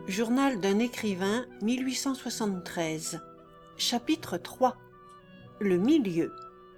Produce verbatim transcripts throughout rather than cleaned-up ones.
Journal d'un écrivain, mille huit cent soixante-treize. Chapitre trois. Le milieu.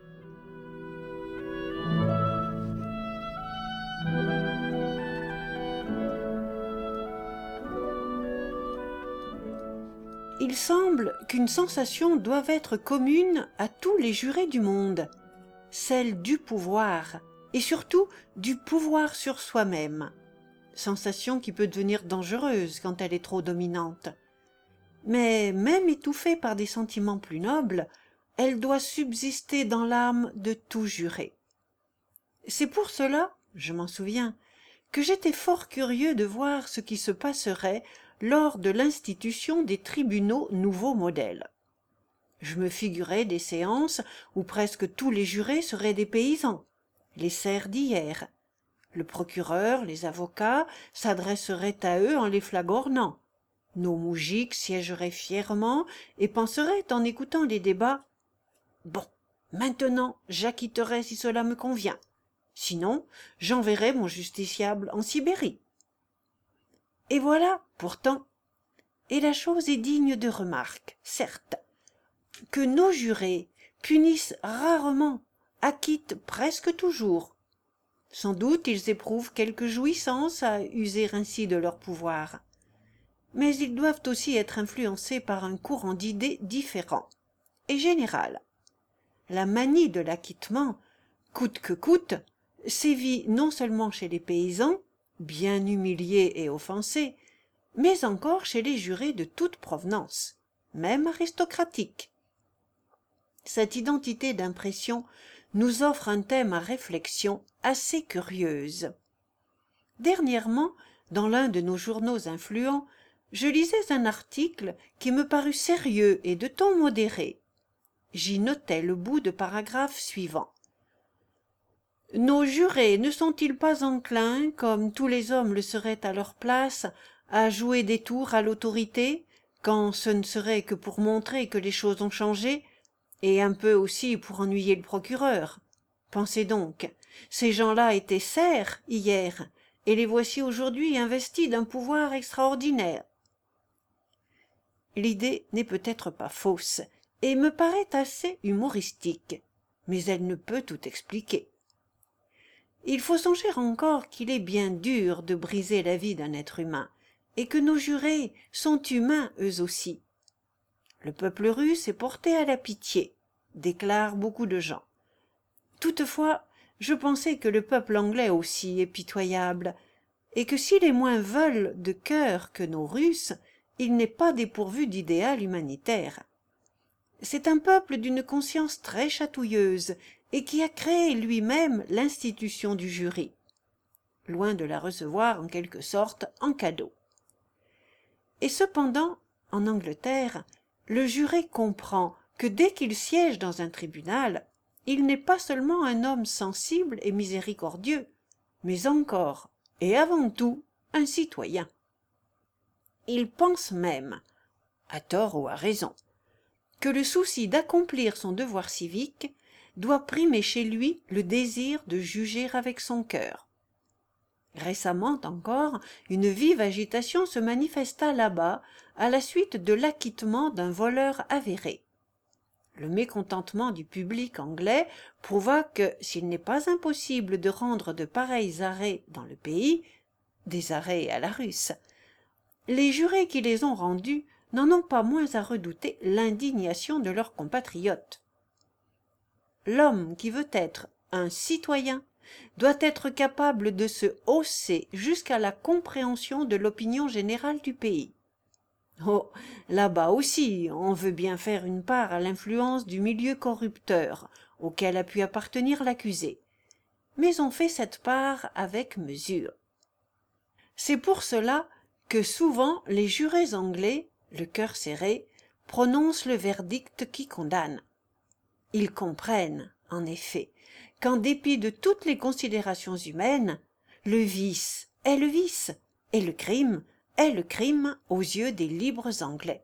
Il semble qu'une sensation doive être commune à tous les jurés du monde, celle du pouvoir, et surtout du pouvoir sur soi-même. Sensation qui peut devenir dangereuse quand elle est trop dominante. Mais même étouffée par des sentiments plus nobles, elle doit subsister dans l'âme de tout juré. C'est pour cela, je m'en souviens, que j'étais fort curieux de voir ce qui se passerait lors de l'institution des tribunaux nouveaux modèles. Je me figurais des séances où presque tous les jurés seraient des paysans, les serfs d'hier. Le procureur, les avocats s'adresseraient à eux en les flagornant. Nos moujiks siégeraient fièrement et penseraient en écoutant les débats « Bon, maintenant j'acquitterai si cela me convient. Sinon, j'enverrai mon justiciable en Sibérie. » Et voilà, pourtant, et la chose est digne de remarque, certes, que nos jurés punissent rarement, acquittent presque toujours. Sans doute ils éprouvent quelque jouissance à user ainsi de leur pouvoir. Mais ils doivent aussi être influencés par un courant d'idées différent et général. La manie de l'acquittement, coûte que coûte, sévit non seulement chez les paysans, bien humiliés et offensés, mais encore chez les jurés de toute provenance, même aristocratiques. Cette identité d'impression nous offre un thème à réflexion assez curieuse. Dernièrement, dans l'un de nos journaux influents, je lisais un article qui me parut sérieux et de ton modéré. J'y notais le bout de paragraphe suivant. « Nos jurés ne sont-ils pas enclins, comme tous les hommes le seraient à leur place, à jouer des tours à l'autorité, quand ce ne serait que pour montrer que les choses ont changé, et un peu aussi pour ennuyer le procureur. Pensez donc, ces gens-là étaient serfs hier, et les voici aujourd'hui investis d'un pouvoir extraordinaire. » L'idée n'est peut-être pas fausse, et me paraît assez humoristique, mais elle ne peut tout expliquer. Il faut songer encore qu'il est bien dur de briser la vie d'un être humain, et que nos jurés sont humains eux aussi. Le peuple russe est porté à la pitié, déclarent beaucoup de gens. Toutefois, je pensais que le peuple anglais aussi est pitoyable, et que si les moins veulent de cœur que nos Russes, il n'est pas dépourvu d'idéal humanitaire. C'est un peuple d'une conscience très chatouilleuse, et qui a créé lui-même l'institution du jury, loin de la recevoir en quelque sorte en cadeau. Et cependant, en Angleterre, le juré comprend que dès qu'il siège dans un tribunal, il n'est pas seulement un homme sensible et miséricordieux, mais encore, et avant tout, un citoyen. Il pense même, à tort ou à raison, que le souci d'accomplir son devoir civique doit primer chez lui le désir de juger avec son cœur. Récemment encore, une vive agitation se manifesta là-bas à la suite de l'acquittement d'un voleur avéré. Le mécontentement du public anglais prouva que, s'il n'est pas impossible de rendre de pareils arrêts dans le pays, des arrêts à la russe, les jurés qui les ont rendus n'en ont pas moins à redouter l'indignation de leurs compatriotes. L'homme qui veut être un citoyen doit être capable de se hausser jusqu'à la compréhension de l'opinion générale du pays. Oh, là-bas aussi, on veut bien faire une part à l'influence du milieu corrupteur auquel a pu appartenir l'accusé, mais on fait cette part avec mesure. C'est pour cela que souvent les jurés anglais, le cœur serré, prononcent le verdict qui condamne. Ils comprennent, en effet, qu'en dépit de toutes les considérations humaines, le vice est le vice, et le crime est le crime aux yeux des libres Anglais.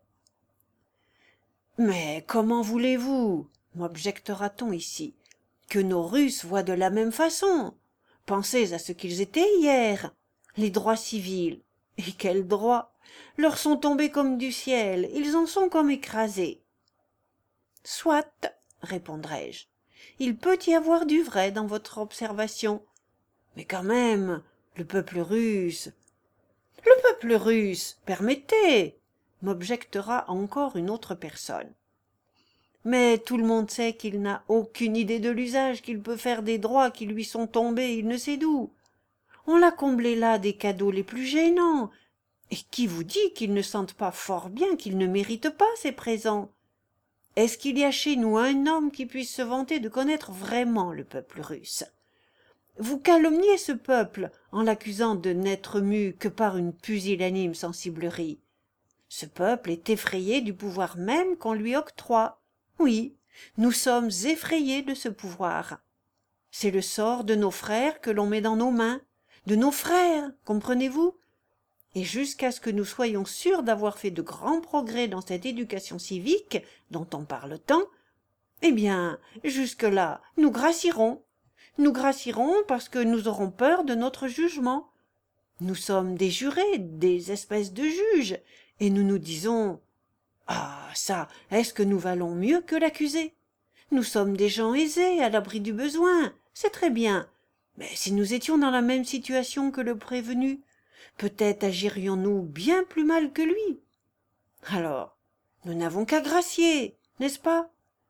« Mais comment voulez-vous, m'objectera-t-on ici, que nos Russes voient de la même façon? Pensez à ce qu'ils étaient hier, les droits civils, Et quel droit! Leur sont tombés comme du ciel, ils en sont comme écrasés. Soit, répondrai-je, il peut y avoir du vrai dans votre observation, mais quand même, le peuple russe. Le peuple russe, permettez, m'objectera encore une autre personne. Mais tout le monde sait qu'il n'a aucune idée de l'usage qu'il peut faire des droits qui lui sont tombés il ne sait d'où. On l'a comblé là des cadeaux les plus gênants. Et qui vous dit qu'ils ne sentent pas fort bien qu'ils ne méritent pas ces présents? Est-ce qu'il y a chez nous un homme qui puisse se vanter de connaître vraiment le peuple russe? Vous calomniez ce peuple en l'accusant de n'être mu que par une pusillanime sensiblerie. Ce peuple est effrayé du pouvoir même qu'on lui octroie. Oui, nous sommes effrayés de ce pouvoir. C'est le sort de nos frères que l'on met dans nos mains, de nos frères, comprenez-vous? Et jusqu'à ce que nous soyons sûrs d'avoir fait de grands progrès dans cette éducation civique dont on parle tant, eh bien, jusque-là, nous gracierons. Nous gracierons parce que nous aurons peur de notre jugement. Nous sommes des jurés, des espèces de juges, et nous nous disons « Ah, ça, est-ce que nous valons mieux que l'accusé? Nous sommes des gens aisés, à l'abri du besoin, c'est très bien. Mais si nous étions dans la même situation que le prévenu, peut-être agirions-nous bien plus mal que lui. Alors, nous n'avons qu'à gracier, n'est-ce pas?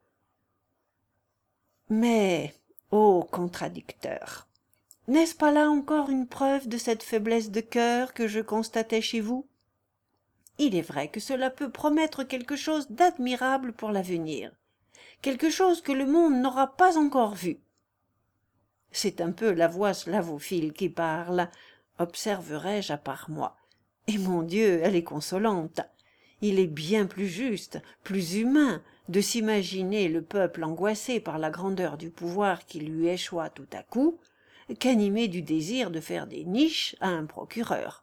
Mais, ô contradicteur, n'est-ce pas là encore une preuve de cette faiblesse de cœur que je constatais chez vous? Il est vrai que cela peut promettre quelque chose d'admirable pour l'avenir, quelque chose que le monde n'aura pas encore vu. C'est un peu la voix slavophile qui parle, observerai-je à part moi. Et mon Dieu, elle est consolante. Il est bien plus juste, plus humain, de s'imaginer le peuple angoissé par la grandeur du pouvoir qui lui échoit tout à coup, qu'animé du désir de faire des niches à un procureur.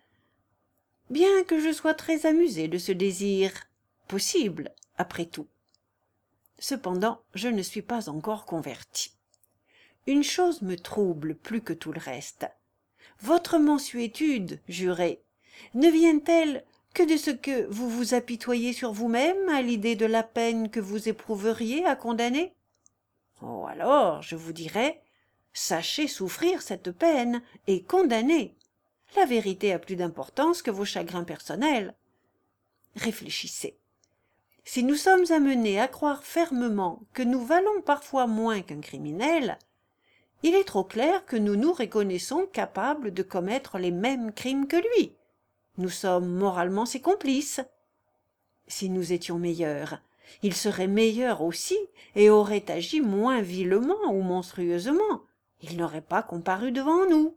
Bien que je sois très amusé de ce désir, possible, après tout. Cependant, je ne suis pas encore converti. Une chose me trouble plus que tout le reste. Votre mansuétude, juré, ne vient-elle que de ce que vous vous apitoyez sur vous-même à l'idée de la peine que vous éprouveriez à condamner? Oh, alors, je vous dirais, sachez souffrir cette peine et condamnez. La vérité a plus d'importance que vos chagrins personnels. Réfléchissez. Si nous sommes amenés à croire fermement que nous valons parfois moins qu'un criminel, il est trop clair que nous nous reconnaissons capables de commettre les mêmes crimes que lui. Nous sommes moralement ses complices. Si nous étions meilleurs, il serait meilleur aussi et aurait agi moins vilement ou monstrueusement. Il n'aurait pas comparu devant nous.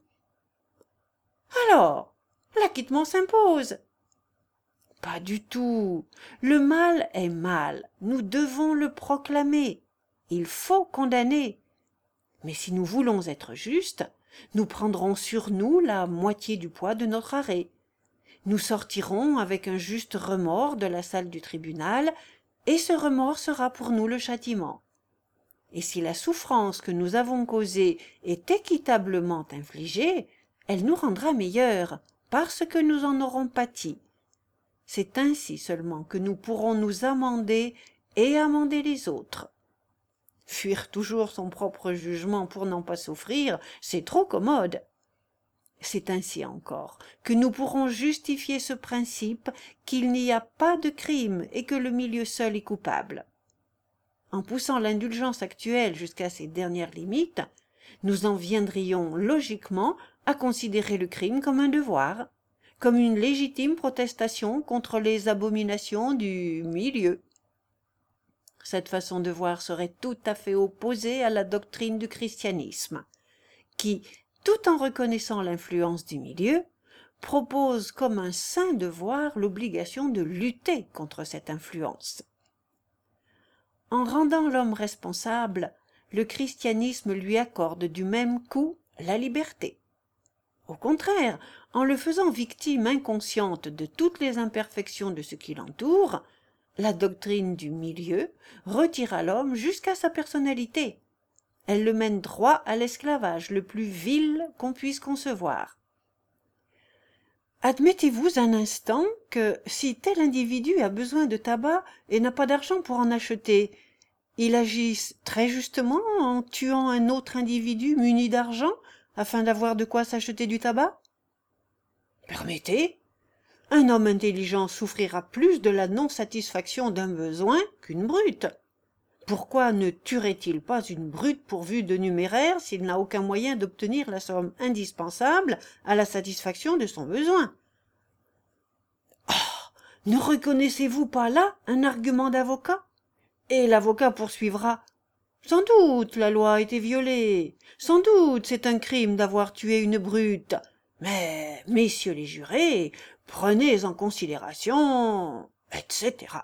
Alors, l'acquittement s'impose. Pas du tout. Le mal est mal. Nous devons le proclamer. Il faut condamner. Mais si nous voulons être justes, nous prendrons sur nous la moitié du poids de notre arrêt. Nous sortirons avec un juste remords de la salle du tribunal, et ce remords sera pour nous le châtiment. Et si la souffrance que nous avons causée est équitablement infligée, elle nous rendra meilleurs, parce que nous en aurons pâti. C'est ainsi seulement que nous pourrons nous amender et amender les autres. Fuir toujours son propre jugement pour n'en pas souffrir, c'est trop commode. C'est ainsi encore que nous pourrons justifier ce principe qu'il n'y a pas de crime et que le milieu seul est coupable. En poussant l'indulgence actuelle jusqu'à ses dernières limites, nous en viendrions logiquement à considérer le crime comme un devoir, comme une légitime protestation contre les abominations du milieu. Cette façon de voir serait tout à fait opposée à la doctrine du christianisme, qui, tout en reconnaissant l'influence du milieu, propose comme un saint devoir l'obligation de lutter contre cette influence. En rendant l'homme responsable, le christianisme lui accorde du même coup la liberté. Au contraire, en le faisant victime inconsciente de toutes les imperfections de ce qui l'entoure, la doctrine du milieu retire à l'homme jusqu'à sa personnalité. Elle le mène droit à l'esclavage le plus vil qu'on puisse concevoir. Admettez-vous un instant que si tel individu a besoin de tabac et n'a pas d'argent pour en acheter, il agisse très justement en tuant un autre individu muni d'argent afin d'avoir de quoi s'acheter du tabac? Permettez, un homme intelligent souffrira plus de la non-satisfaction d'un besoin qu'une brute. Pourquoi ne tuerait-il pas une brute pourvue de numéraire s'il n'a aucun moyen d'obtenir la somme indispensable à la satisfaction de son besoin? Oh, ne reconnaissez-vous pas là un argument d'avocat? Et l'avocat poursuivra. Sans doute la loi a été violée, sans doute c'est un crime d'avoir tué une brute, mais, messieurs les jurés, prenez en considération, et cetera.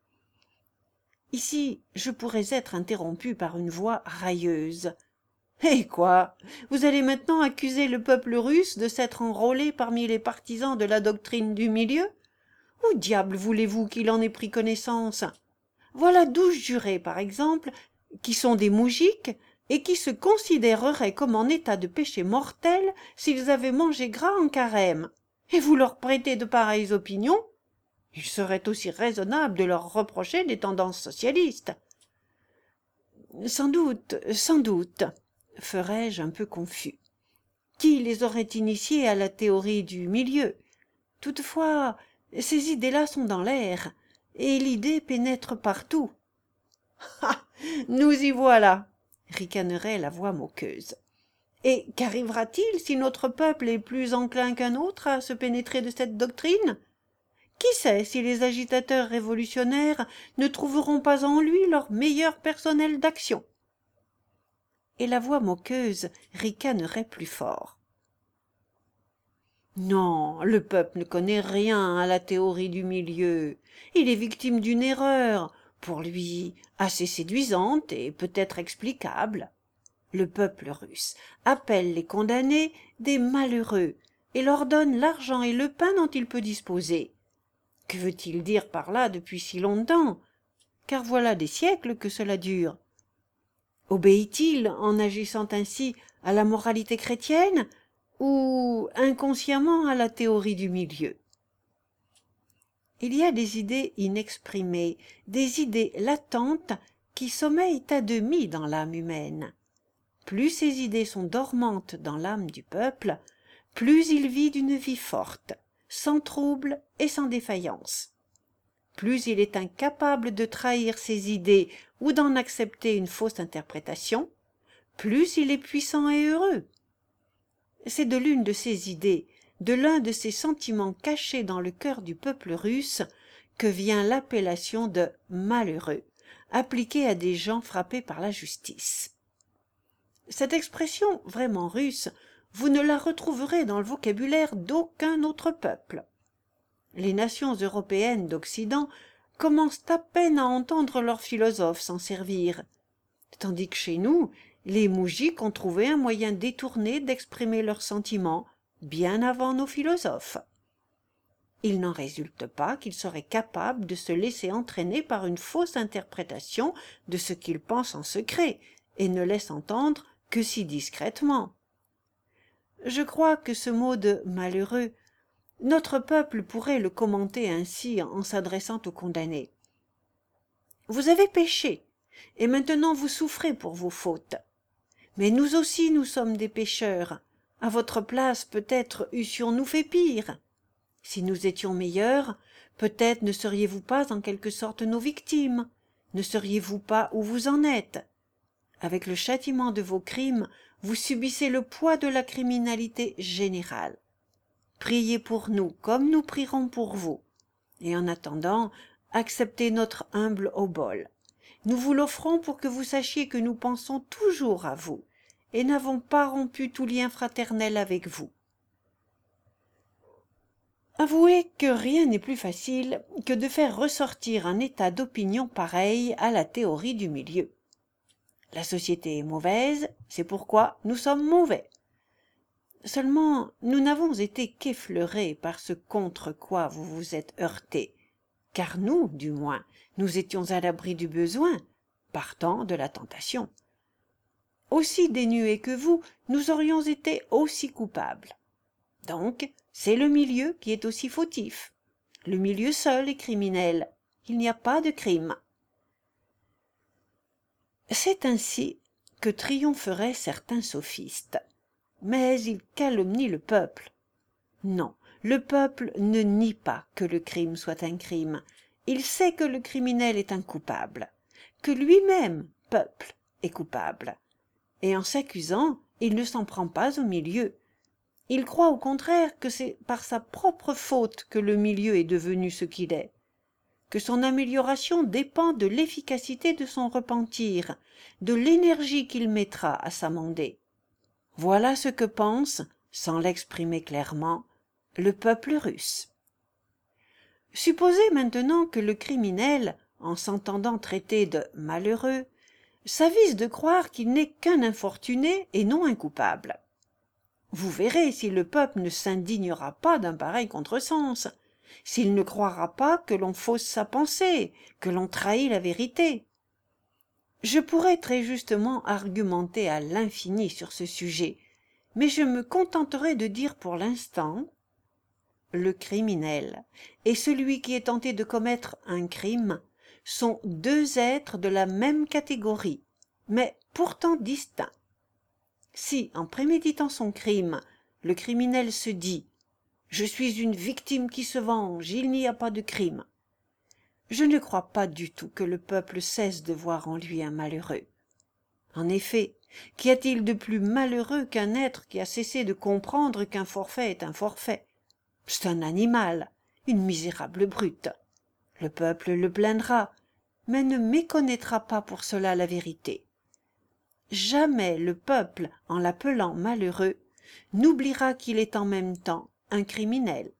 Ici, je pourrais être interrompu par une voix railleuse. Eh quoi? Vous allez maintenant accuser le peuple russe de s'être enrôlé parmi les partisans de la doctrine du milieu? Où diable voulez-vous qu'il en ait pris connaissance? Voilà douze jurés, par exemple, qui sont des moujiks et qui se considéreraient comme en état de péché mortel s'ils avaient mangé gras en carême. Et vous leur prêtez de pareilles opinions? Il serait aussi raisonnable de leur reprocher des tendances socialistes. Sans doute, sans doute, ferais-je un peu confus. Qui les aurait initiés à la théorie du milieu? Toutefois, ces idées-là sont dans l'air, et l'idée pénètre partout. Ah, nous y voilà, ricanerait la voix moqueuse. Et qu'arrivera-t-il si notre peuple est plus enclin qu'un autre à se pénétrer de cette doctrine? Qui sait si les agitateurs révolutionnaires ne trouveront pas en lui leur meilleur personnel d'action? Et la voix moqueuse ricanerait plus fort. Non, le peuple ne connaît rien à la théorie du milieu. Il est victime d'une erreur, pour lui assez séduisante et peut-être explicable. Le peuple russe appelle les condamnés des malheureux et leur donne l'argent et le pain dont il peut disposer. Que veut-il dire par là depuis si longtemps? Car voilà des siècles que cela dure. Obéit-il, en agissant ainsi, à la moralité chrétienne ou inconsciemment à la théorie du milieu? Il y a des idées inexprimées, des idées latentes qui sommeillent à demi dans l'âme humaine. Plus ces idées sont dormantes dans l'âme du peuple, plus il vit d'une vie forte, sans trouble et sans défaillance. Plus il est incapable de trahir ses idées ou d'en accepter une fausse interprétation, plus il est puissant et heureux. C'est de l'une de ces idées, de l'un de ces sentiments cachés dans le cœur du peuple russe que vient l'appellation de malheureux, appliquée à des gens frappés par la justice. Cette expression vraiment russe, vous ne la retrouverez dans le vocabulaire d'aucun autre peuple. Les nations européennes d'Occident commencent à peine à entendre leurs philosophes s'en servir, tandis que chez nous, les moujiks ont trouvé un moyen détourné d'exprimer leurs sentiments bien avant nos philosophes. Il n'en résulte pas qu'ils seraient capables de se laisser entraîner par une fausse interprétation de ce qu'ils pensent en secret et ne laissent entendre que si discrètement. Je crois que ce mot de malheureux, notre peuple pourrait le commenter ainsi en s'adressant aux condamnés. Vous avez péché, et maintenant vous souffrez pour vos fautes. Mais nous aussi nous sommes des pécheurs. À votre place peut-être eussions-nous fait pire. Si nous étions meilleurs, peut-être ne seriez-vous pas en quelque sorte nos victimes, ne seriez-vous pas où vous en êtes. Avec le châtiment de vos crimes, vous subissez le poids de la criminalité générale. Priez pour nous comme nous prierons pour vous. Et en attendant, acceptez notre humble obole. Nous vous l'offrons pour que vous sachiez que nous pensons toujours à vous et n'avons pas rompu tout lien fraternel avec vous. Avouez que rien n'est plus facile que de faire ressortir un état d'opinion pareil à la théorie du milieu. La société est mauvaise, c'est pourquoi nous sommes mauvais. Seulement, nous n'avons été qu'effleurés par ce contre quoi vous vous êtes heurtés, car nous, du moins, nous étions à l'abri du besoin, partant de la tentation. Aussi dénués que vous, nous aurions été aussi coupables. Donc, C'est le milieu qui est aussi fautif. Le milieu seul est criminel. Il n'y a pas de crime. C'est ainsi que triompheraient certains sophistes. Mais ils calomnient le peuple. Non, le peuple ne nie pas que le crime soit un crime. Il sait que le criminel est un coupable, que lui-même, peuple, est coupable. Et en s'accusant, il ne s'en prend pas au milieu. Il croit au contraire que c'est par sa propre faute que le milieu est devenu ce qu'il est, que son amélioration dépend de l'efficacité de son repentir, de l'énergie qu'il mettra à s'amender. Voilà ce que pense, sans l'exprimer clairement, le peuple russe. Supposez maintenant que le criminel, en s'entendant traiter de malheureux, s'avise de croire qu'il n'est qu'un infortuné et non un coupable. Vous verrez si le peuple ne s'indignera pas d'un pareil contresens, s'il ne croira pas que l'on fausse sa pensée, que l'on trahit la vérité. Je pourrais très justement argumenter à l'infini sur ce sujet, mais je me contenterai de dire pour l'instant: le criminel et celui qui est tenté de commettre un crime sont deux êtres de la même catégorie, mais pourtant distincts. Si, en préméditant son crime, le criminel se dit « Je suis une victime qui se venge, il n'y a pas de crime », je ne crois pas du tout que le peuple cesse de voir en lui un malheureux. En effet, qu'y a-t-il de plus malheureux qu'un être qui a cessé de comprendre qu'un forfait est un forfait? C'est un animal, une misérable brute. Le peuple le plaindra, mais ne méconnaîtra pas pour cela la vérité. Jamais le peuple, en l'appelant malheureux, n'oubliera qu'il est en même temps un criminel.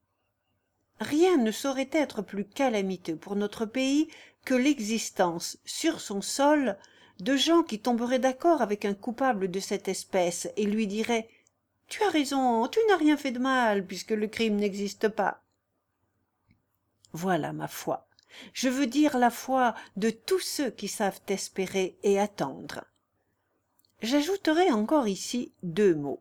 Rien ne saurait être plus calamiteux pour notre pays que l'existence, sur son sol, de gens qui tomberaient d'accord avec un coupable de cette espèce et lui diraient « Tu as raison, tu n'as rien fait de mal, puisque le crime n'existe pas. » Voilà ma foi. Je veux dire la foi de tous ceux qui savent espérer et attendre. J'ajouterai encore ici deux mots.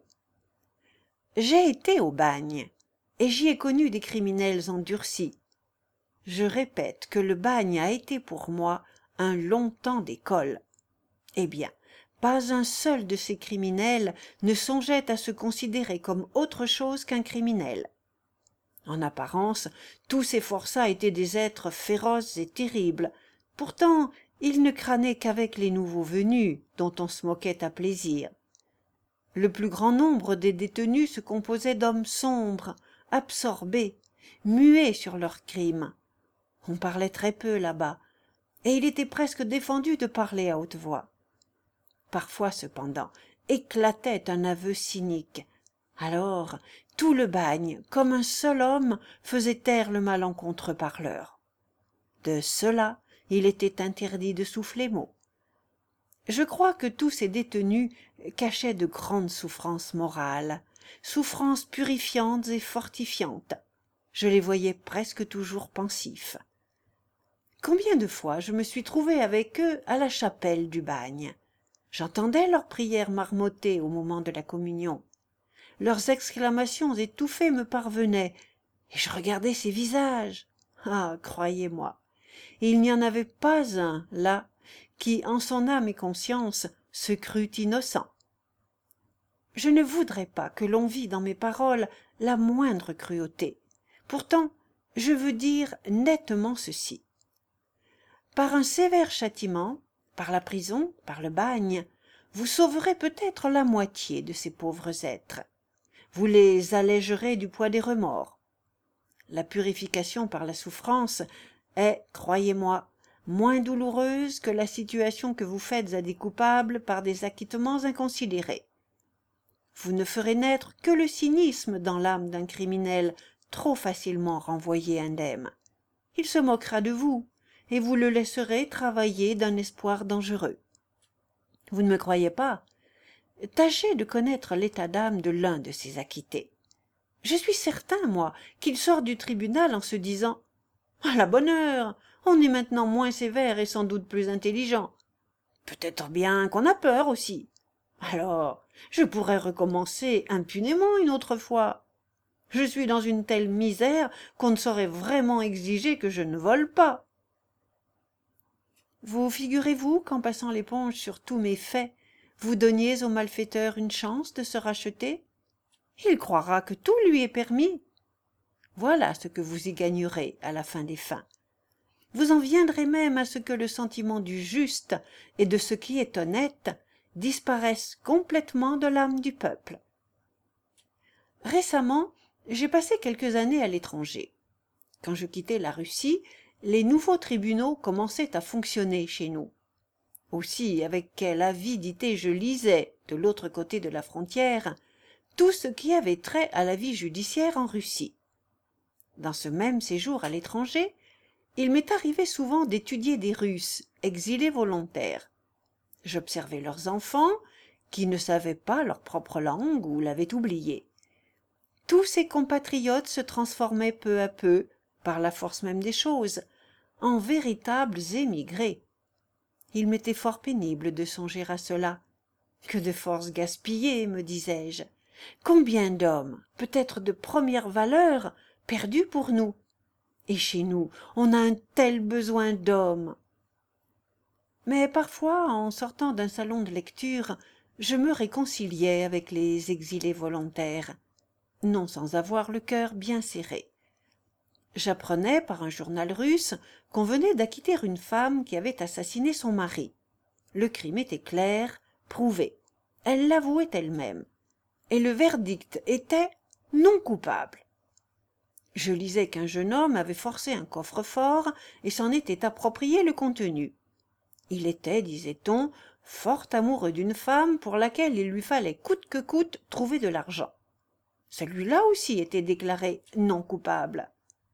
J'ai été au bagne, et j'y ai connu des criminels endurcis. Je répète que le bagne a été pour moi un long temps d'école. Eh bien, pas un seul de ces criminels ne songeait à se considérer comme autre chose qu'un criminel. En apparence, tous ces forçats étaient des êtres féroces et terribles. Pourtant, ils ne crânaient qu'avec les nouveaux venus, dont on se moquait à plaisir. Le plus grand nombre des détenus se composait d'hommes sombres, absorbés, muets sur leurs crimes. On parlait très peu là-bas, et il était presque défendu de parler à haute voix. Parfois, cependant, éclatait un aveu cynique. Alors, tout le bagne, comme un seul homme, faisait taire le malencontreux parleur. De cela, il était interdit de souffler mot. Je crois que tous ces détenus cachaient de grandes souffrances morales, souffrances purifiantes et fortifiantes. Je les voyais presque toujours pensifs. Combien de fois je me suis trouvé avec eux à la chapelle du bagne. J'entendais leurs prières marmotter au moment de la communion. Leurs exclamations étouffées me parvenaient, et je regardais ces visages. Ah, croyez-moi, il n'y en avait pas un, là, qui, en son âme et conscience, se crût innocent. Je ne voudrais pas que l'on vît dans mes paroles la moindre cruauté. Pourtant, je veux dire nettement ceci. Par un sévère châtiment, par la prison, par le bagne, vous sauverez peut-être la moitié de ces pauvres êtres. Vous les allégerez du poids des remords. La purification par la souffrance est, croyez-moi, moins douloureuse que la situation que vous faites à des coupables par des acquittements inconsidérés. Vous ne ferez naître que le cynisme dans l'âme d'un criminel trop facilement renvoyé indemne. Il se moquera de vous, et vous le laisserez travailler d'un espoir dangereux. Vous ne me croyez pas? Tâchez de connaître l'état d'âme de l'un de ces acquittés. Je suis certain, moi, qu'il sort du tribunal en se disant « À la bonne heure, on est maintenant moins sévère et sans doute plus intelligent. Peut-être bien qu'on a peur aussi. Alors, je pourrais recommencer impunément une autre fois. » Je suis dans une telle misère qu'on ne saurait vraiment exiger que je ne vole pas. » Vous figurez-vous qu'en passant l'éponge sur tous mes faits, vous donniez au malfaiteur une chance de se racheter? Il croira que tout lui est permis. Voilà ce que vous y gagnerez à la fin des fins. Vous en viendrez même à ce que le sentiment du juste et de ce qui est honnête disparaisse complètement de l'âme du peuple. Récemment, j'ai passé quelques années à l'étranger. Quand je quittai la Russie, les nouveaux tribunaux commençaient à fonctionner chez nous. Aussi, avec quelle avidité je lisais, de l'autre côté de la frontière, tout ce qui avait trait à la vie judiciaire en Russie. Dans ce même séjour à l'étranger, il m'est arrivé souvent d'étudier des Russes, exilés volontaires. J'observais leurs enfants, qui ne savaient pas leur propre langue ou l'avaient oubliée. Tous ces compatriotes se transformaient peu à peu, par la force même des choses, en véritables émigrés. Il m'était fort pénible de songer à cela. Que de forces gaspillées, me disais-je. Combien d'hommes, peut-être de première valeur, perdus pour nous. Et chez nous, on a un tel besoin d'hommes. Mais parfois, en sortant d'un salon de lecture, je me réconciliais avec les exilés volontaires, non sans avoir le cœur bien serré. J'apprenais par un journal russe qu'on venait d'acquitter une femme qui avait assassiné son mari. Le crime était clair, prouvé. Elle l'avouait elle-même. Et le verdict était non coupable. Je lisais qu'un jeune homme avait forcé un coffre-fort et s'en était approprié le contenu. Il était, disait-on, fort amoureux d'une femme pour laquelle il lui fallait coûte que coûte trouver de l'argent. Celui-là aussi était déclaré non coupable.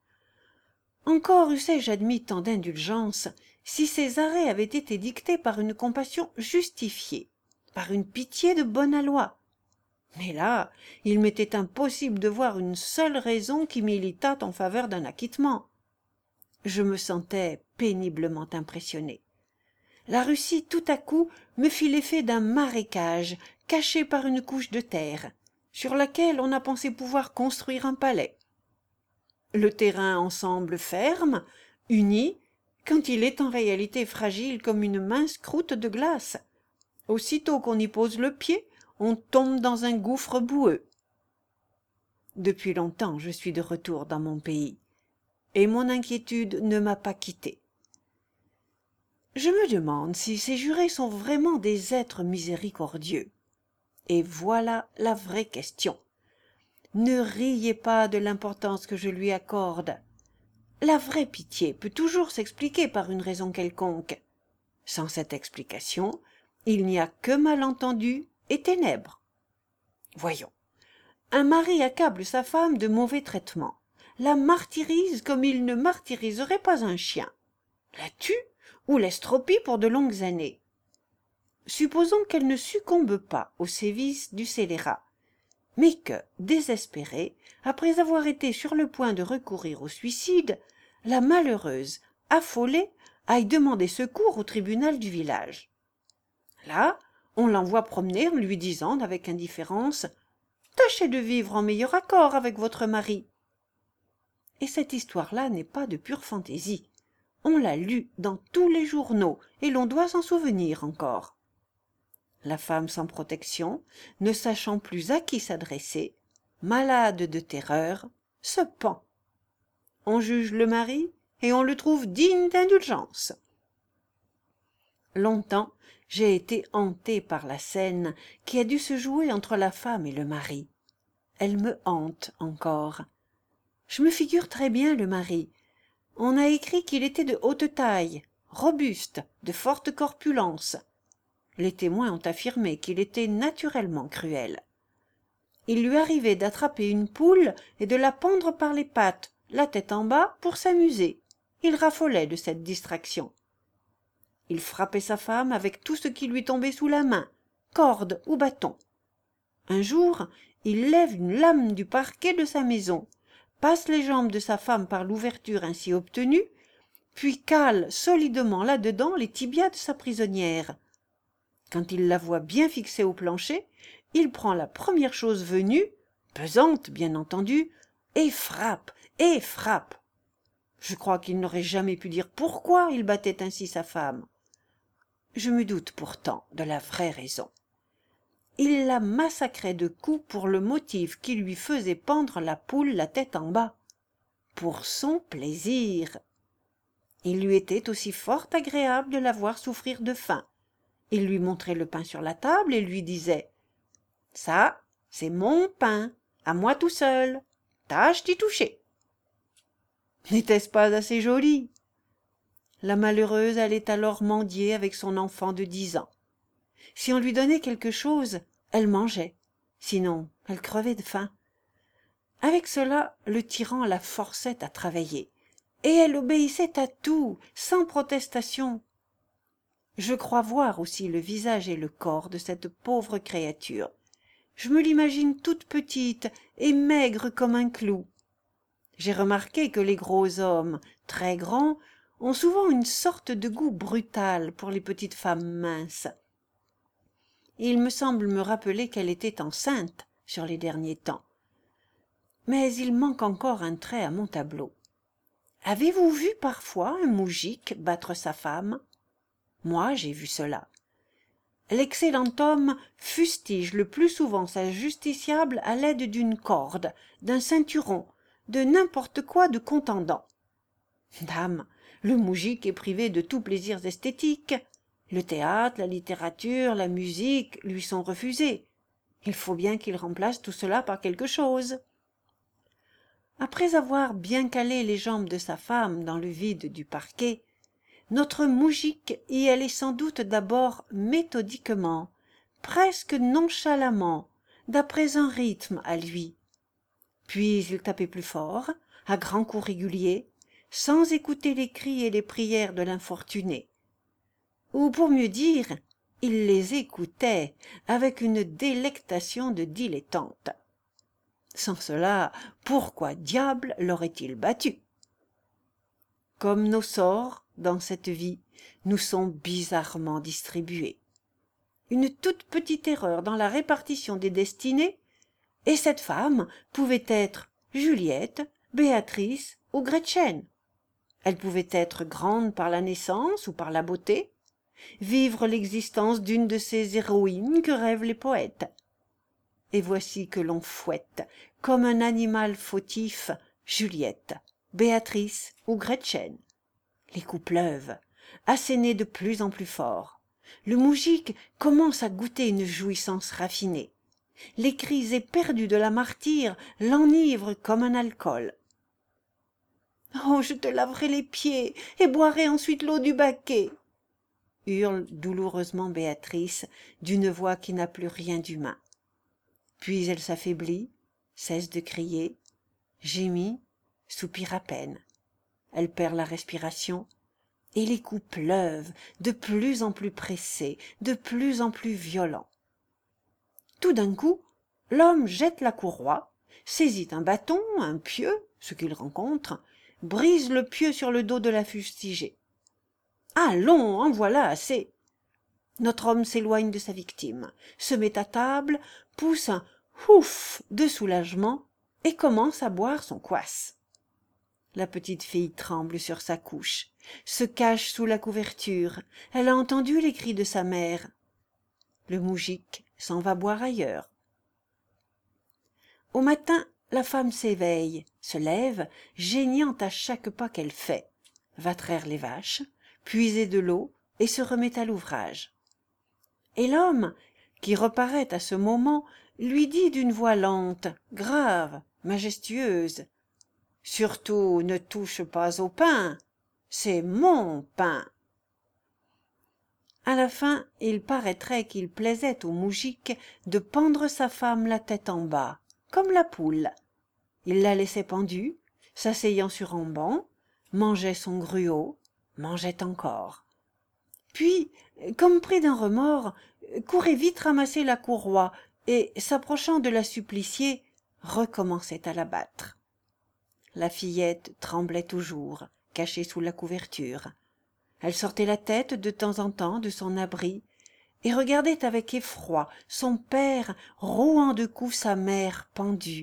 Encore eussé-je admis tant d'indulgence si ces arrêts avaient été dictés par une compassion justifiée, par une pitié de bonne aloi. Mais là, il m'était impossible de voir une seule raison qui militât en faveur d'un acquittement. Je me sentais péniblement impressionné. La Russie, tout à coup, me fit l'effet d'un marécage caché par une couche de terre, sur laquelle on a pensé pouvoir construire un palais. Le terrain en semble ferme, uni, quand il est en réalité fragile comme une mince croûte de glace. Aussitôt qu'on y pose le pied, on tombe dans un gouffre boueux. Depuis longtemps, je suis de retour dans mon pays, et mon inquiétude ne m'a pas quitté. Je me demande si ces jurés sont vraiment des êtres miséricordieux. Et voilà la vraie question. Ne riez pas de l'importance que je lui accorde. La vraie pitié peut toujours s'expliquer par une raison quelconque. Sans cette explication, il n'y a que malentendu et ténèbres. Voyons, un mari accable sa femme de mauvais traitements, la martyrise comme il ne martyriserait pas un chien, la tue ou l'estropie pour de longues années. Supposons qu'elle ne succombe pas aux sévices du scélérat, mais que, désespérée, après avoir été sur le point de recourir au suicide, la malheureuse, affolée, aille demander secours au tribunal du village. Là, on l'envoie promener en lui disant avec indifférence « Tâchez de vivre en meilleur accord avec votre mari ». Et cette histoire-là n'est pas de pure fantaisie. On l'a lue dans tous les journaux et l'on doit s'en souvenir encore. La femme sans protection, ne sachant plus à qui s'adresser, malade de terreur, se pend. On juge le mari et on le trouve digne d'indulgence. Longtemps, j'ai été hantée par la scène qui a dû se jouer entre la femme et le mari. Elle me hante encore. Je me figure très bien le mari. On a écrit qu'il était de haute taille, robuste, de forte corpulence. Les témoins ont affirmé qu'il était naturellement cruel. Il lui arrivait d'attraper une poule et de la pendre par les pattes, la tête en bas, pour s'amuser. Il raffolait de cette distraction. Il frappait sa femme avec tout ce qui lui tombait sous la main, corde ou bâton. Un jour, il lève une lame du parquet de sa maison, passe les jambes de sa femme par l'ouverture ainsi obtenue, puis cale solidement là-dedans les tibias de sa prisonnière. Quand il la voit bien fixée au plancher, il prend la première chose venue, pesante bien entendu, et frappe, et frappe. Je crois qu'il n'aurait jamais pu dire pourquoi il battait ainsi sa femme. Je me doute pourtant de la vraie raison. Il la massacrait de coups pour le motif qui lui faisait pendre la poule la tête en bas. Pour son plaisir. Il lui était aussi fort agréable de la voir souffrir de faim. Il lui montrait le pain sur la table et lui disait « Ça, c'est mon pain, à moi tout seul, tâche d'y toucher. » N'était-ce pas assez joli? La malheureuse allait alors mendier avec son enfant de dix ans. Si on lui donnait quelque chose, elle mangeait, sinon elle crevait de faim. Avec cela, le tyran la forçait à travailler, et elle obéissait à tout, sans protestation. Je crois voir aussi le visage et le corps de cette pauvre créature. Je me l'imagine toute petite et maigre comme un clou. J'ai remarqué que les gros hommes, très grands, ont souvent une sorte de goût brutal pour les petites femmes minces. Il me semble me rappeler qu'elle était enceinte sur les derniers temps. Mais il manque encore un trait à mon tableau. Avez-vous vu parfois un moujik battre sa femme? Moi, j'ai vu cela. L'excellent homme fustige le plus souvent sa justiciable à l'aide d'une corde, d'un ceinturon, de n'importe quoi de contendant. Dame, le moujik est privé de tous plaisirs esthétiques. Le théâtre, la littérature, la musique lui sont refusés. Il faut bien qu'il remplace tout cela par quelque chose. Après avoir bien calé les jambes de sa femme dans le vide du parquet, notre moujik y allait sans doute d'abord méthodiquement, presque nonchalamment, d'après un rythme à lui. Puis il tapait plus fort, à grands coups réguliers, sans écouter les cris et les prières de l'infortuné. Ou pour mieux dire, il les écoutait avec une délectation de dilettante. Sans cela, pourquoi diable l'aurait-il battu? Comme nos sorts, dans cette vie, nous sont bizarrement distribués. Une toute petite erreur dans la répartition des destinées, et cette femme pouvait être Juliette, Béatrice ou Gretchen. Elle pouvait être grande par la naissance ou par la beauté, vivre l'existence d'une de ces héroïnes que rêvent les poètes. Et voici que l'on fouette, comme un animal fautif, Juliette, Béatrice ou Gretchen. Les coups pleuvent, assénés de plus en plus fort. Le moujik commence à goûter une jouissance raffinée. Les cris éperdus de la martyre l'enivrent comme un alcool. « Oh, je te laverai les pieds et boirai ensuite l'eau du baquet !» hurle douloureusement Béatrice d'une voix qui n'a plus rien d'humain. Puis elle s'affaiblit, cesse de crier, gémit, soupire à peine. Elle perd la respiration, et les coups pleuvent, de plus en plus pressés, de plus en plus violents. Tout d'un coup, l'homme jette la courroie, saisit un bâton, un pieu, ce qu'il rencontre, brise le pieu sur le dos de la fustigée. Allons, en voilà assez. Notre homme s'éloigne de sa victime, se met à table, pousse un ouf de soulagement et commence à boire son couasse. La petite fille tremble sur sa couche, se cache sous la couverture. Elle a entendu les cris de sa mère. Le moujik s'en va boire ailleurs. Au matin, la femme s'éveille, se lève, geignant à chaque pas qu'elle fait, va traire les vaches, puiser de l'eau et se remet à l'ouvrage. Et l'homme, qui reparaît à ce moment, lui dit d'une voix lente, grave, majestueuse, « Surtout ne touche pas au pain, c'est mon pain !» À la fin, il paraîtrait qu'il plaisait au moujik de pendre sa femme la tête en bas, comme la poule. Il la laissait pendue, s'asseyant sur un banc, mangeait son gruau, mangeait encore. Puis, comme pris d'un remords, courait vite ramasser la courroie et, s'approchant de la suppliciée, recommençait à la battre. La fillette tremblait toujours, cachée sous la couverture. Elle sortait la tête de temps en temps de son abri et regardait avec effroi son père rouant de coups sa mère pendue,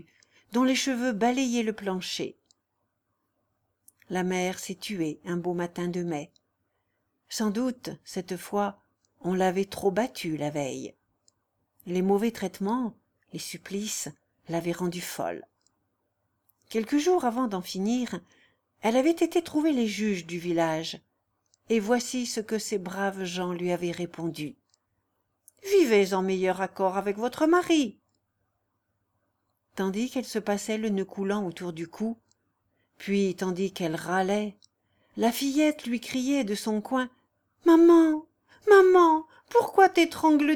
dont les cheveux balayaient le plancher. La mère s'est tuée un beau matin de mai. Sans doute, cette fois, on l'avait trop battue la veille. Les mauvais traitements, les supplices, l'avaient rendue folle. Quelques jours avant d'en finir, elle avait été trouver les juges du village, et voici ce que ces braves gens lui avaient répondu. « Vivez en meilleur accord avec votre mari !» Tandis qu'elle se passait le nœud coulant autour du cou, puis tandis qu'elle râlait, la fillette lui criait de son coin « Maman, maman, pourquoi t'étrangles-tu »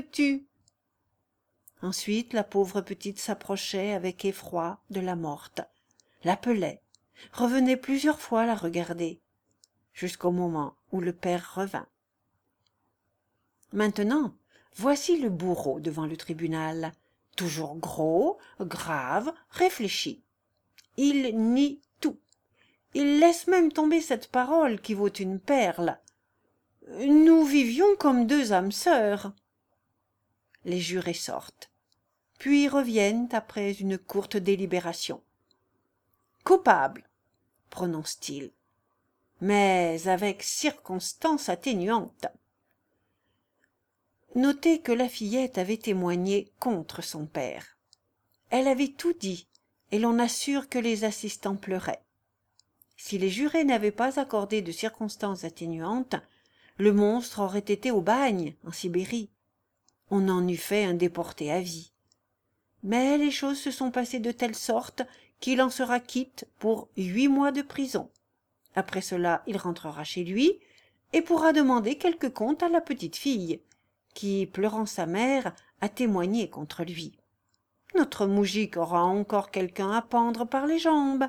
Ensuite la pauvre petite s'approchait avec effroi de la morte, l'appelait, revenait plusieurs fois la regarder, jusqu'au moment où le père revint. Maintenant, voici le bourreau devant le tribunal, toujours gros, grave, réfléchi. Il nie tout. Il laisse même tomber cette parole qui vaut une perle. Nous vivions comme deux âmes sœurs. Les jurés sortent, puis reviennent après une courte délibération. Coupable, prononce-t-il, mais avec circonstances atténuantes. Notez que la fillette avait témoigné contre son père. Elle avait tout dit, et l'on assure que les assistants pleuraient. Si les jurés n'avaient pas accordé de circonstances atténuantes, le monstre aurait été au bagne, en Sibérie. On en eût fait un déporté à vie. Mais les choses se sont passées de telle sorte qu'il en sera quitte pour huit mois de prison. Après cela, il rentrera chez lui et pourra demander quelque compte à la petite fille, qui, pleurant sa mère, a témoigné contre lui. Notre moujik aura encore quelqu'un à pendre par les jambes.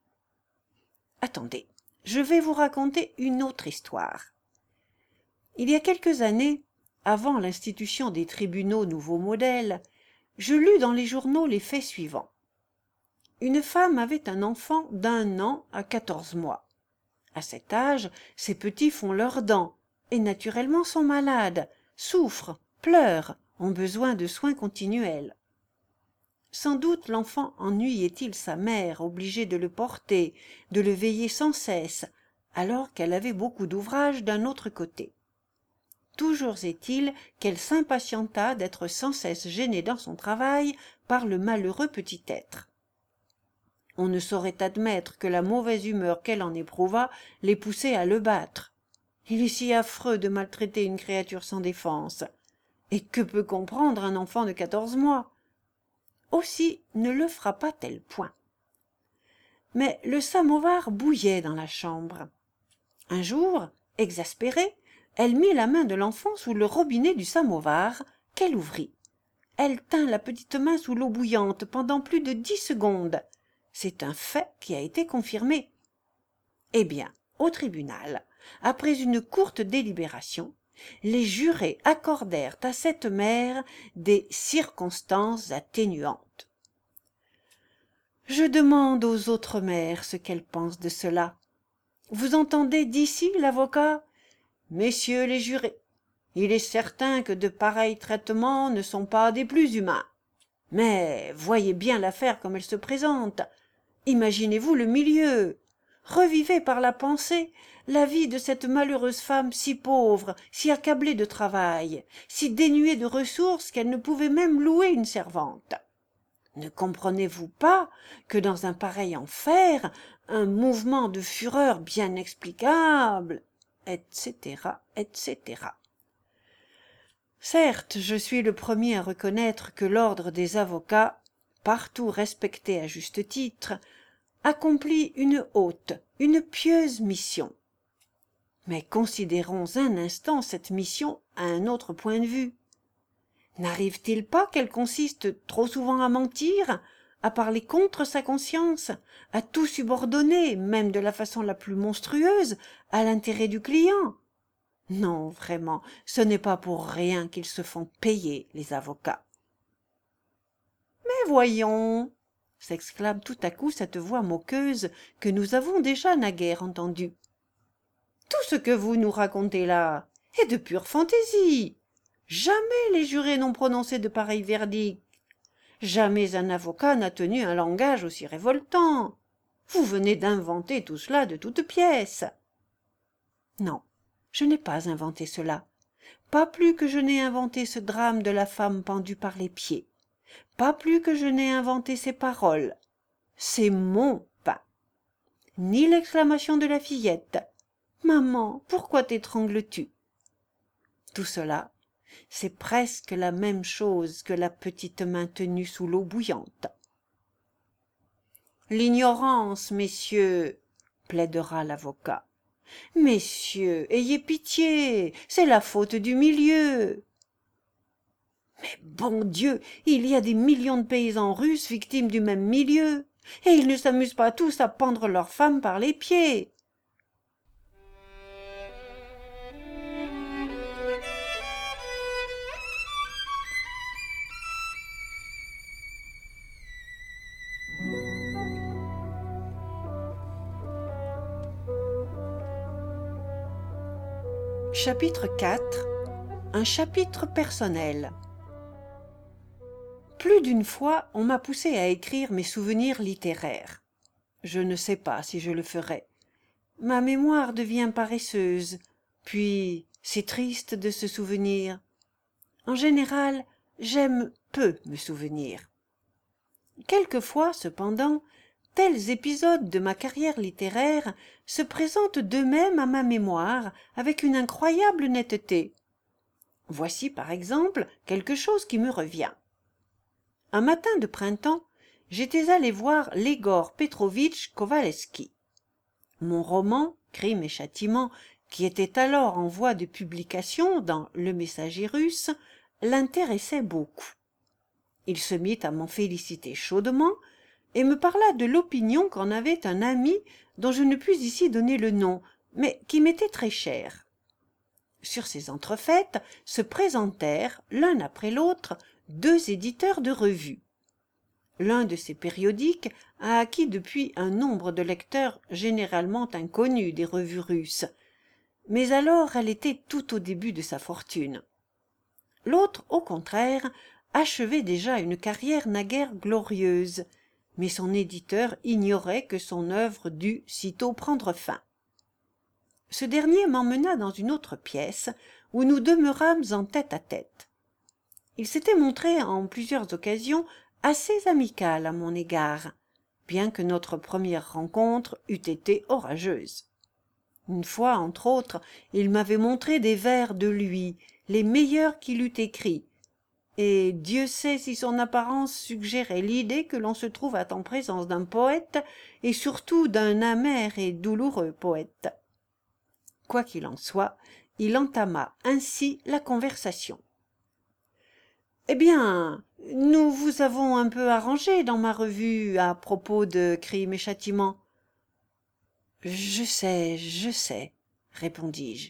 Attendez, je vais vous raconter une autre histoire. Il y a quelques années, avant l'institution des tribunaux nouveaux modèles, je lus dans les journaux les faits suivants. Une femme avait un enfant d'un an à quatorze mois. À cet âge, ses petits font leurs dents et naturellement sont malades, souffrent, pleurent, ont besoin de soins continuels. Sans doute l'enfant ennuyait-il sa mère, obligée de le porter, de le veiller sans cesse, alors qu'elle avait beaucoup d'ouvrages d'un autre côté. Toujours est-il qu'elle s'impatienta d'être sans cesse gênée dans son travail par le malheureux petit être. On ne saurait admettre que la mauvaise humeur qu'elle en éprouva les poussait à le battre. Il est si affreux de maltraiter une créature sans défense. Et que peut comprendre un enfant de quatorze mois? Aussi ne le frappa-t-elle point. Mais le samovar bouillait dans la chambre. Un jour, exaspérée, elle mit la main de l'enfant sous le robinet du samovar, qu'elle ouvrit. Elle tint la petite main sous l'eau bouillante pendant plus de dix secondes. C'est un fait qui a été confirmé. Eh bien, au tribunal, après une courte délibération, les jurés accordèrent à cette mère des circonstances atténuantes. Je demande aux autres mères ce qu'elles pensent de cela. Vous entendez d'ici l'avocat? Messieurs les jurés, il est certain que de pareils traitements ne sont pas des plus humains. Mais voyez bien l'affaire comme elle se présente. Imaginez-vous le milieu. Revivez par la pensée la vie de cette malheureuse femme si pauvre, si accablée de travail, si dénuée de ressources qu'elle ne pouvait même louer une servante. Ne comprenez-vous pas que dans un pareil enfer, un mouvement de fureur bien explicable, et cetera, et cetera. Certes, je suis le premier à reconnaître que l'ordre des avocats, partout respecté à juste titre, accomplit une haute, une pieuse mission. Mais considérons un instant cette mission à un autre point de vue. N'arrive-t-il pas qu'elle consiste trop souvent à mentir, à parler contre sa conscience, à tout subordonner, même de la façon la plus monstrueuse, à l'intérêt du client? Non, vraiment, ce n'est pas pour rien qu'ils se font payer, les avocats. Mais voyons, s'exclame tout à coup cette voix moqueuse que nous avons déjà naguère entendue. Tout ce que vous nous racontez là est de pure fantaisie. Jamais les jurés n'ont prononcé de pareils verdicts. Jamais un avocat n'a tenu un langage aussi révoltant. Vous venez d'inventer tout cela de toutes pièces. Non, je n'ai pas inventé cela. Pas plus que je n'ai inventé ce drame de la femme pendue par les pieds. Pas plus que je n'ai inventé ces paroles. C'est mon pain. Ni l'exclamation de la fillette. Maman, pourquoi t'étrangles-tu? Tout cela, c'est presque la même chose que la petite main tenue sous l'eau bouillante. L'ignorance, messieurs, plaidera l'avocat. Messieurs, ayez pitié, c'est la faute du milieu. Mais bon Dieu, il y a des millions de paysans russes victimes du même milieu, et ils ne s'amusent pas tous à pendre leurs femmes par les pieds. Chapitre quatre. Un chapitre personnel. Plus d'une fois, on m'a poussé à écrire mes souvenirs littéraires. Je ne sais pas si je le ferai. Ma mémoire devient paresseuse, puis c'est triste de se souvenir. En général, j'aime peu me souvenir. Quelquefois, cependant, tels épisodes de ma carrière littéraire se présentent d'eux-mêmes à ma mémoire avec une incroyable netteté. Voici par exemple quelque chose qui me revient. Un matin de printemps, j'étais allé voir Legor Petrovitch Kovalevski. Mon roman, Crime et châtiment, qui était alors en voie de publication dans Le Messager russe, l'intéressait beaucoup. Il se mit à m'en féliciter chaudement et me parla de l'opinion qu'en avait un ami dont je ne puis ici donner le nom, mais qui m'était très cher. Sur ces entrefaites se présentèrent, l'un après l'autre, deux éditeurs de revues. L'un de ces périodiques a acquis depuis un nombre de lecteurs généralement inconnus des revues russes, mais alors elle était tout au début de sa fortune. L'autre, au contraire, achevait déjà une carrière naguère glorieuse, mais son éditeur ignorait que son œuvre dut sitôt prendre fin. Ce dernier m'emmena dans une autre pièce, où nous demeurâmes en tête-à-tête. Il s'était montré en plusieurs occasions assez amical à mon égard, bien que notre première rencontre eût été orageuse. Une fois, entre autres, il m'avait montré des vers de lui, les meilleurs qu'il eût écrits, et Dieu sait si son apparence suggérait l'idée que l'on se trouvât en présence d'un poète, et surtout d'un amer et douloureux poète. Quoi qu'il en soit, il entama ainsi la conversation. « Eh bien, nous vous avons un peu arrangé dans ma revue à propos de Crime et châtiment. »« Je sais, je sais, répondis-je. »«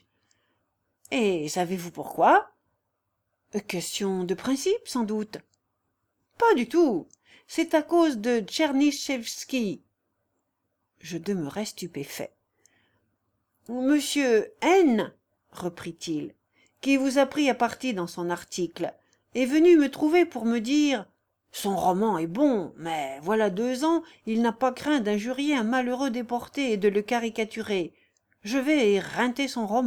Et savez-vous pourquoi ? » ?»« Question de principe, sans doute. »« Pas du tout. C'est à cause de Tchernychevski. » Je demeurai stupéfait. « Monsieur N, reprit-il, qui vous a pris à partie dans son article, est venu me trouver pour me dire « Son roman est bon, mais voilà deux ans, il n'a pas craint d'injurier un malheureux déporté et de le caricaturer. Je vais éreinter son roman. »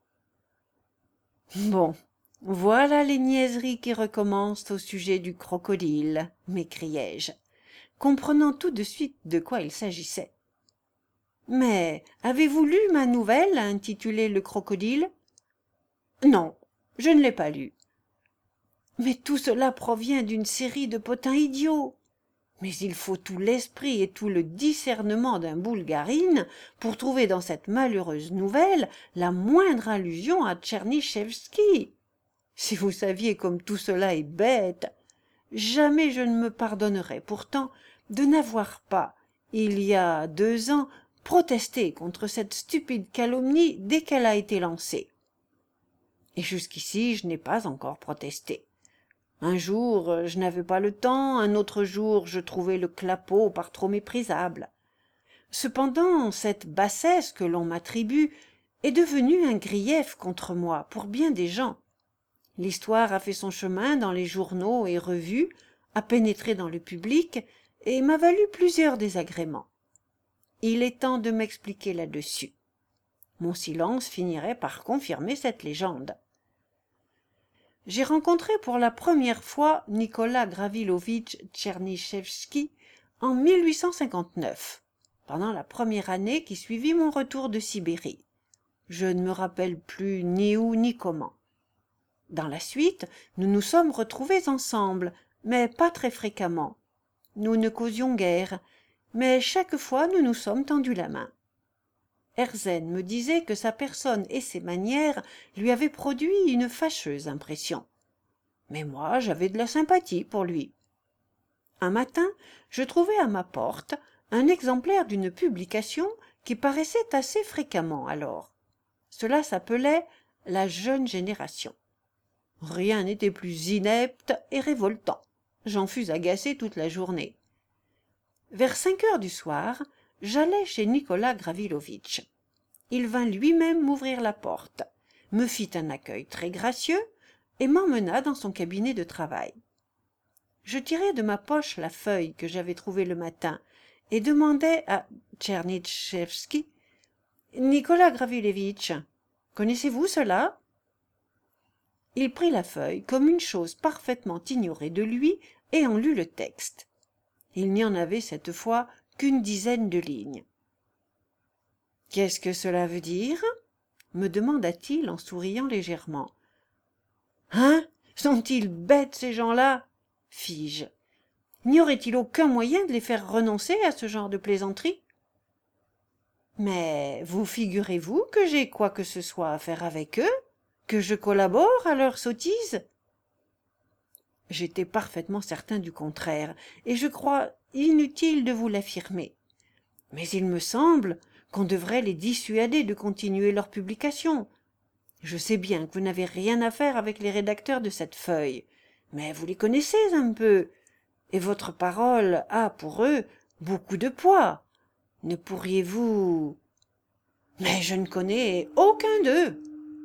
Bon, voilà les niaiseries qui recommencent au sujet du crocodile, m'écriai-je, comprenant tout de suite de quoi il s'agissait. « Mais avez-vous lu ma nouvelle intitulée Le crocodile ?»« Non, je ne l'ai pas lue. »« Mais tout cela provient d'une série de potins idiots. Mais il faut tout l'esprit et tout le discernement d'un boulgarine pour trouver dans cette malheureuse nouvelle la moindre allusion à Tchernychevski. Si vous saviez comme tout cela est bête, jamais je ne me pardonnerais pourtant de n'avoir pas, il y a deux ans, protesté contre cette stupide calomnie dès qu'elle a été lancée. Et jusqu'ici, je n'ai pas encore protesté. Un jour, je n'avais pas le temps, un autre jour, je trouvais le clapot par trop méprisable. Cependant, cette bassesse que l'on m'attribue est devenue un grief contre moi pour bien des gens. L'histoire a fait son chemin dans les journaux et revues, a pénétré dans le public et m'a valu plusieurs désagréments. Il est temps de m'expliquer là-dessus. Mon silence finirait par confirmer cette légende. J'ai rencontré pour la première fois Nicolas Gravilovitch Tchernychevski en mille huit cent cinquante-neuf, pendant la première année qui suivit mon retour de Sibérie. Je ne me rappelle plus ni où ni comment. Dans la suite, nous nous sommes retrouvés ensemble, mais pas très fréquemment. Nous ne causions guère, mais chaque fois nous nous sommes tendus la main. Herzen me disait que sa personne et ses manières lui avaient produit une fâcheuse impression. Mais moi, j'avais de la sympathie pour lui. Un matin, je trouvai à ma porte un exemplaire d'une publication qui paraissait assez fréquemment alors. Cela s'appelait « La jeune génération ». Rien n'était plus inepte et révoltant. J'en fus agacé toute la journée. Vers cinq heures du soir, j'allai chez Nicolas Gravilovitch. Il vint lui-même m'ouvrir la porte, me fit un accueil très gracieux et m'emmena dans son cabinet de travail. Je tirai de ma poche la feuille que j'avais trouvée le matin et demandai à Tchernychevski « Nicolas Gravilovitch, connaissez-vous cela ?» Il prit la feuille comme une chose parfaitement ignorée de lui et en lut le texte. Il n'y en avait cette fois qu'une dizaine de lignes. « Qu'est-ce que cela veut dire ?» me demanda-t-il en souriant légèrement. « Hein, sont-ils bêtes ces gens-là ?» fis-je. « N'y aurait-il aucun moyen de les faire renoncer à ce genre de plaisanterie ?»« Mais vous figurez-vous que j'ai quoi que ce soit à faire avec eux, que je collabore à leurs sottises ?» J'étais parfaitement certain du contraire, et je crois inutile de vous l'affirmer. Mais il me semble qu'on devrait les dissuader de continuer leur publication. Je sais bien que vous n'avez rien à faire avec les rédacteurs de cette feuille, mais vous les connaissez un peu, et votre parole a pour eux beaucoup de poids. Ne pourriez-vous... Mais je ne connais aucun d'eux.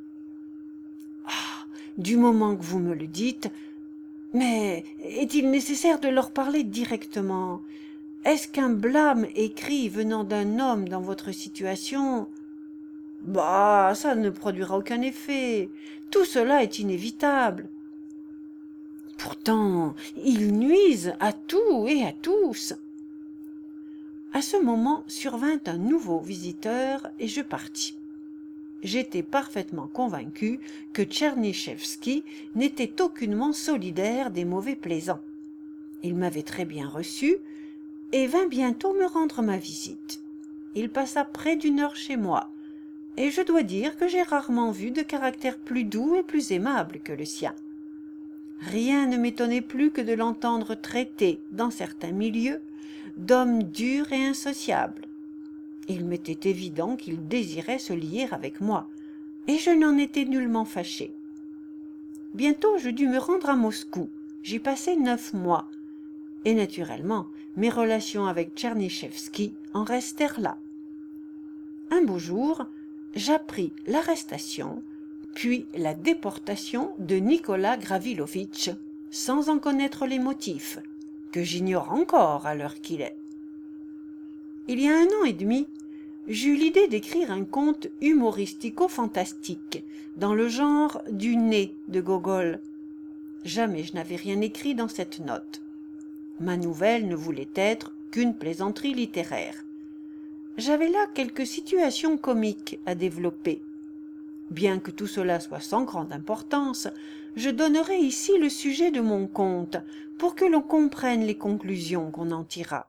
Ah, du moment que vous me le dites, mais est-il nécessaire de leur parler directement ? Est-ce qu'un blâme écrit venant d'un homme dans votre situation... Bah, ça ne produira aucun effet. Tout cela est inévitable. Pourtant, ils nuisent à tout et à tous. À ce moment survint un nouveau visiteur et je partis. J'étais parfaitement convaincu que Tchernychevski n'était aucunement solidaire des mauvais plaisants. Il m'avait très bien reçu et vint bientôt me rendre ma visite. Il passa près d'une heure chez moi, et je dois dire que j'ai rarement vu de caractère plus doux et plus aimable que le sien. Rien ne m'étonnait plus que de l'entendre traiter, dans certains milieux, d'homme dur et insociable. Il m'était évident qu'il désirait se lier avec moi, et je n'en étais nullement fâché. Bientôt je dus me rendre à Moscou. J'y passai neuf mois, et naturellement mes relations avec Tchernychevski en restèrent là. Un beau jour, j'appris l'arrestation, puis la déportation de Nicolas Gravilovitch, sans en connaître les motifs, que j'ignore encore à l'heure qu'il est. Il y a un an et demi, j'eus l'idée d'écrire un conte humoristico-fantastique, dans le genre du nez de Gogol. Jamais je n'avais rien écrit dans cette note. Ma nouvelle ne voulait être qu'une plaisanterie littéraire. J'avais là quelques situations comiques à développer. Bien que tout cela soit sans grande importance, je donnerai ici le sujet de mon conte, pour que l'on comprenne les conclusions qu'on en tira.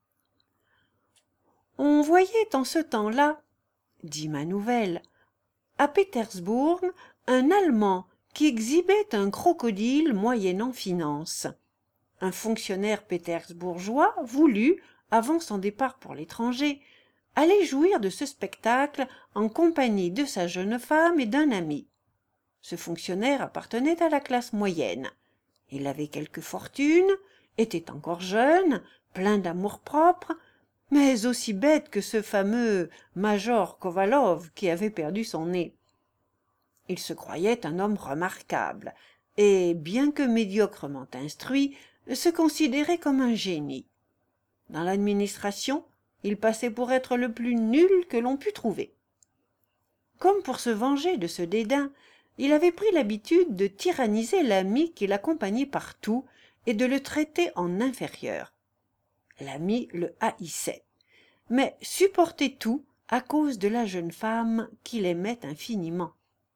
On voyait en ce temps-là, dit ma nouvelle, à Pétersbourg, un Allemand qui exhibait un crocodile moyennant finance. Un fonctionnaire pétersbourgeois voulut, avant son départ pour l'étranger, aller jouir de ce spectacle en compagnie de sa jeune femme et d'un ami. Ce fonctionnaire appartenait à la classe moyenne. Il avait quelque fortune, était encore jeune, plein d'amour-propre, mais aussi bête que ce fameux major Kovalov qui avait perdu son nez. Il se croyait un homme remarquable, et, bien que médiocrement instruit, se considérait comme un génie. Dans l'administration, il passait pour être le plus nul que l'on pût trouver. Comme pour se venger de ce dédain, il avait pris l'habitude de tyranniser l'ami qui l'accompagnait partout et de le traiter en inférieur. L'ami le haïssait, mais supportait tout à cause de la jeune femme qu'il aimait infiniment.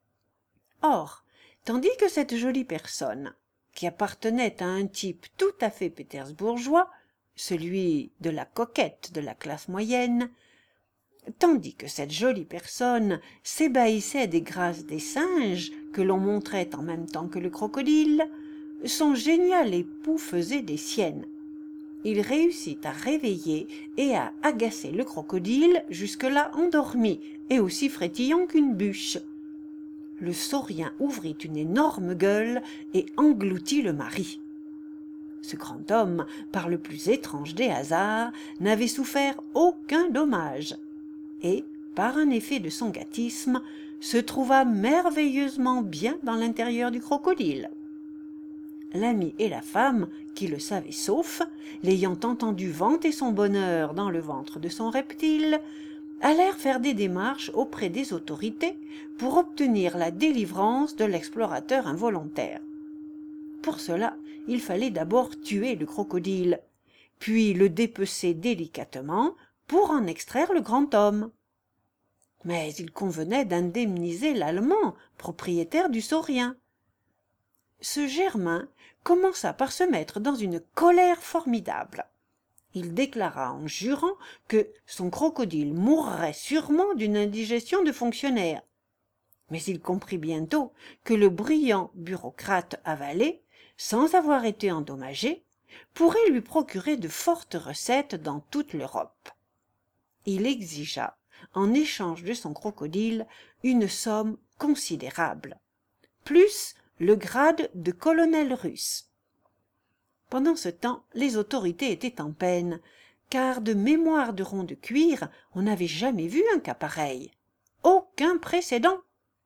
Or, tandis que cette jolie personne, qui appartenait à un type tout à fait pétersbourgeois, celui de la coquette de la classe moyenne, tandis que cette jolie personne s'ébahissait des grâces des singes que l'on montrait en même temps que le crocodile, son génial époux faisait des siennes. Il réussit à réveiller et à agacer le crocodile jusque-là endormi et aussi frétillant qu'une bûche. Le saurien ouvrit une énorme gueule et engloutit le mari. Ce grand homme, par le plus étrange des hasards, n'avait souffert aucun dommage, et, par un effet de son gâtisme, se trouva merveilleusement bien dans l'intérieur du crocodile. L'ami et la femme, qui le savaient sauf, l'ayant entendu vanter son bonheur dans le ventre de son reptile, allèrent faire des démarches auprès des autorités pour obtenir la délivrance de l'explorateur involontaire. Pour cela, il fallait d'abord tuer le crocodile, puis le dépecer délicatement pour en extraire le grand homme. Mais il convenait d'indemniser l'Allemand, propriétaire du saurien. Ce Germain commença par se mettre dans une colère formidable. Il déclara en jurant que son crocodile mourrait sûrement d'une indigestion de fonctionnaire. Mais il comprit bientôt que le brillant bureaucrate avalé, sans avoir été endommagé, pourrait lui procurer de fortes recettes dans toute l'Europe. Il exigea, en échange de son crocodile, une somme considérable, plus le grade de colonel russe. Pendant ce temps, les autorités étaient en peine, car de mémoire de rond de cuir, on n'avait jamais vu un cas pareil. Aucun précédent.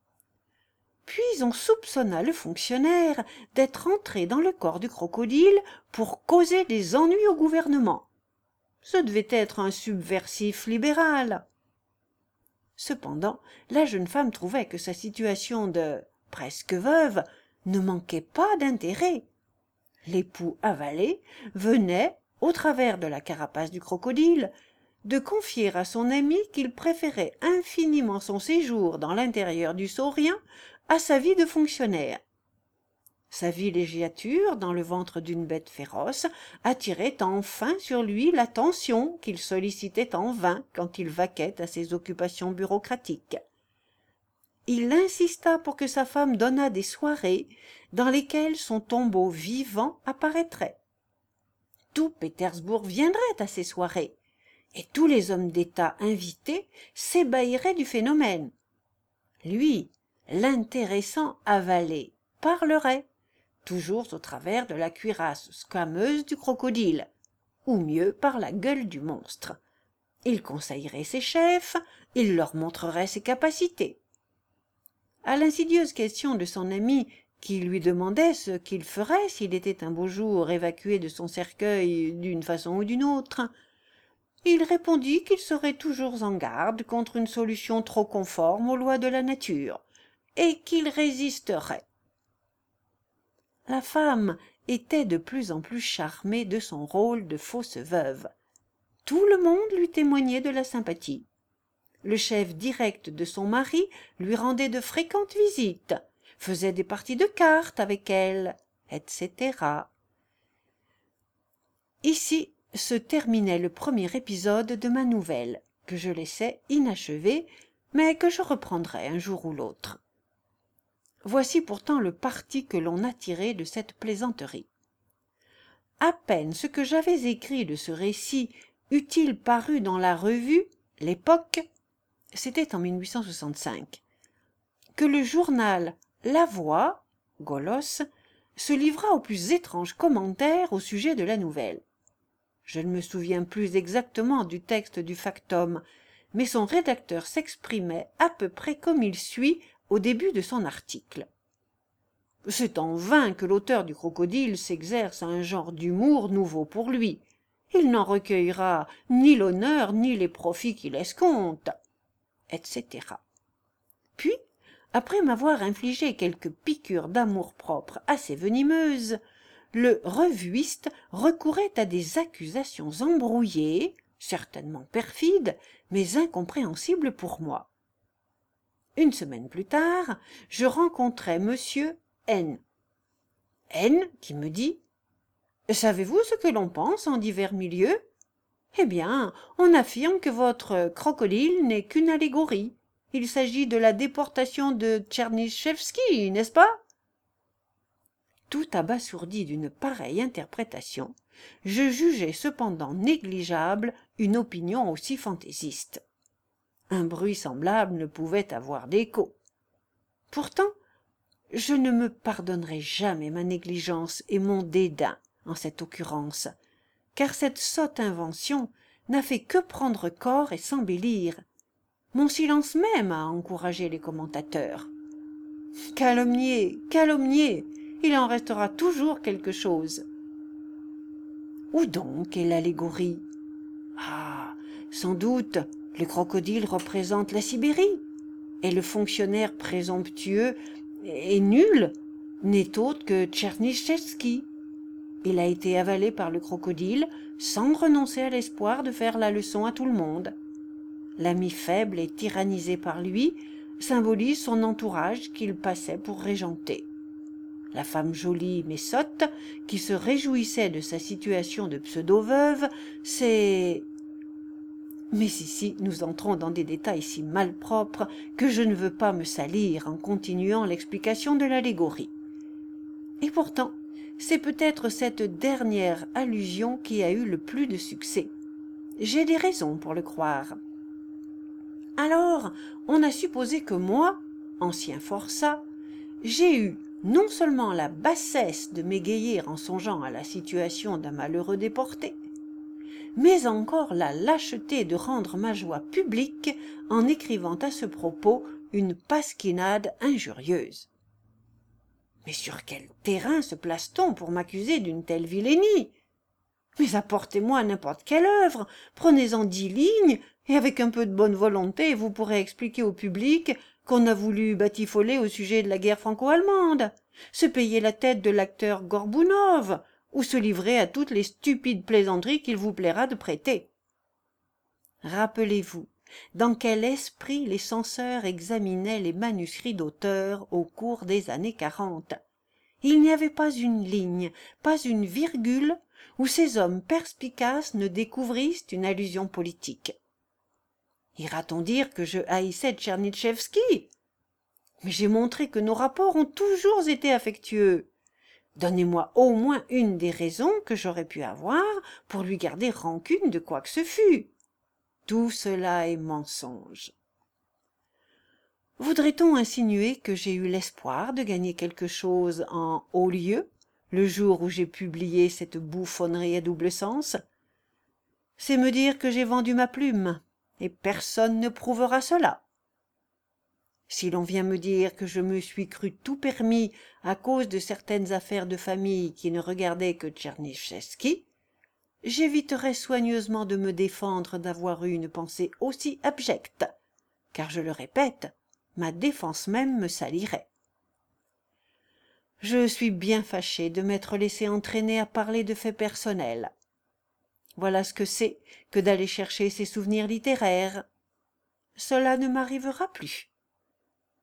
Puis on soupçonna le fonctionnaire d'être entré dans le corps du crocodile pour causer des ennuis au gouvernement. Ce devait être un subversif libéral. Cependant, la jeune femme trouvait que sa situation de presque veuve ne manquait pas d'intérêt. L'époux avalé venait, au travers de la carapace du crocodile, de confier à son ami qu'il préférait infiniment son séjour dans l'intérieur du saurien à sa vie de fonctionnaire. Sa villégiature dans le ventre d'une bête féroce attirait enfin sur lui l'attention qu'il sollicitait en vain quand il vaquait à ses occupations bureaucratiques. Il insista pour que sa femme donnât des soirées dans lesquelles son tombeau vivant apparaîtrait. Tout Pétersbourg viendrait à ces soirées, et tous les hommes d'État invités s'ébahiraient du phénomène. Lui, l'intéressant avalé, parlerait, toujours au travers de la cuirasse squameuse du crocodile, ou mieux par la gueule du monstre. Il conseillerait ses chefs, il leur montrerait ses capacités. À l'insidieuse question de son ami qui lui demandait ce qu'il ferait s'il était un beau jour évacué de son cercueil d'une façon ou d'une autre, il répondit qu'il serait toujours en garde contre une solution trop conforme aux lois de la nature, et qu'il résisterait. La femme était de plus en plus charmée de son rôle de fausse veuve. Tout le monde lui témoignait de la sympathie. Le chef direct de son mari lui rendait de fréquentes visites, faisait des parties de cartes avec elle, et cetera. Ici se terminait le premier épisode de ma nouvelle, que je laissais inachevé, mais que je reprendrai un jour ou l'autre. Voici pourtant le parti que l'on a tiré de cette plaisanterie. À peine ce que j'avais écrit de ce récit eut-il paru dans la revue L'Époque, c'était en mille huit cent soixante-cinq, que le journal La Voix, Golos, se livra aux plus étranges commentaires au sujet de la nouvelle. Je ne me souviens plus exactement du texte du factum, mais son rédacteur s'exprimait à peu près comme il suit au début de son article. C'est en vain que l'auteur du Crocodile s'exerce à un genre d'humour nouveau pour lui. Il n'en recueillera ni l'honneur ni les profits qu'il escompte, et cetera. Puis, après m'avoir infligé quelques piqûres d'amour-propre assez venimeuses, le revuiste recourait à des accusations embrouillées, certainement perfides, mais incompréhensibles pour moi. Une semaine plus tard, je rencontrai monsieur N. N qui me dit « Savez-vous ce que l'on pense en divers milieux ? Eh bien, on affirme que votre crocodile n'est qu'une allégorie. Il s'agit de la déportation de Tchernychevski, n'est-ce pas ?» Tout abasourdi d'une pareille interprétation, je jugeais cependant négligeable une opinion aussi fantaisiste. Un bruit semblable ne pouvait avoir d'écho. Pourtant, je ne me pardonnerai jamais ma négligence et mon dédain en cette occurrence, car cette sotte invention n'a fait que prendre corps et s'embellir. Mon silence même a encouragé les commentateurs. Calomnier, calomnier, il en restera toujours quelque chose. Où donc est l'allégorie? Ah, sans doute, le crocodile représente la Sibérie, et le fonctionnaire présomptueux et nul n'est autre que Tchernychevski. Il a été avalé par le crocodile sans renoncer à l'espoir de faire la leçon à tout le monde. L'ami faible et tyrannisé par lui symbolise son entourage qu'il passait pour régenter. La femme jolie mais sotte, qui se réjouissait de sa situation de pseudo-veuve, c'est... Mais ici, nous entrons dans des détails si malpropres que je ne veux pas me salir en continuant l'explication de l'allégorie. Et pourtant, c'est peut-être cette dernière allusion qui a eu le plus de succès. J'ai des raisons pour le croire. Alors, on a supposé que moi, ancien forçat, j'ai eu non seulement la bassesse de m'égayer en songeant à la situation d'un malheureux déporté, mais encore la lâcheté de rendre ma joie publique en écrivant à ce propos une pasquinade injurieuse. Mais sur quel terrain se place-t-on pour m'accuser d'une telle vilainie? Mais apportez-moi n'importe quelle œuvre, prenez-en dix lignes, et avec un peu de bonne volonté, vous pourrez expliquer au public qu'on a voulu batifoler au sujet de la guerre franco-allemande, se payer la tête de l'acteur Gorbounov, ou se livrer à toutes les stupides plaisanteries qu'il vous plaira de prêter. Rappelez-vous dans quel esprit les censeurs examinaient les manuscrits d'auteurs au cours des années quarante. Il n'y avait pas une ligne, pas une virgule, où ces hommes perspicaces ne découvrissent une allusion politique. Ira-t-on dire que je haïssais Tchernychevski? Mais j'ai montré que nos rapports ont toujours été affectueux. Donnez-moi au moins une des raisons que j'aurais pu avoir pour lui garder rancune de quoi que ce fût. Tout cela est mensonge. Voudrait-on insinuer que j'ai eu l'espoir de gagner quelque chose en haut lieu, le jour où j'ai publié cette bouffonnerie à double sens? C'est me dire que j'ai vendu ma plume, et personne ne prouvera cela. Si l'on vient me dire que je me suis cru tout permis à cause de certaines affaires de famille qui ne regardaient que Tchernychevski, j'éviterai soigneusement de me défendre d'avoir eu une pensée aussi abjecte, car je le répète, ma défense même me salirait. Je suis bien fâché de m'être laissé entraîner à parler de faits personnels. Voilà ce que c'est que d'aller chercher ses souvenirs littéraires. Cela ne m'arrivera plus.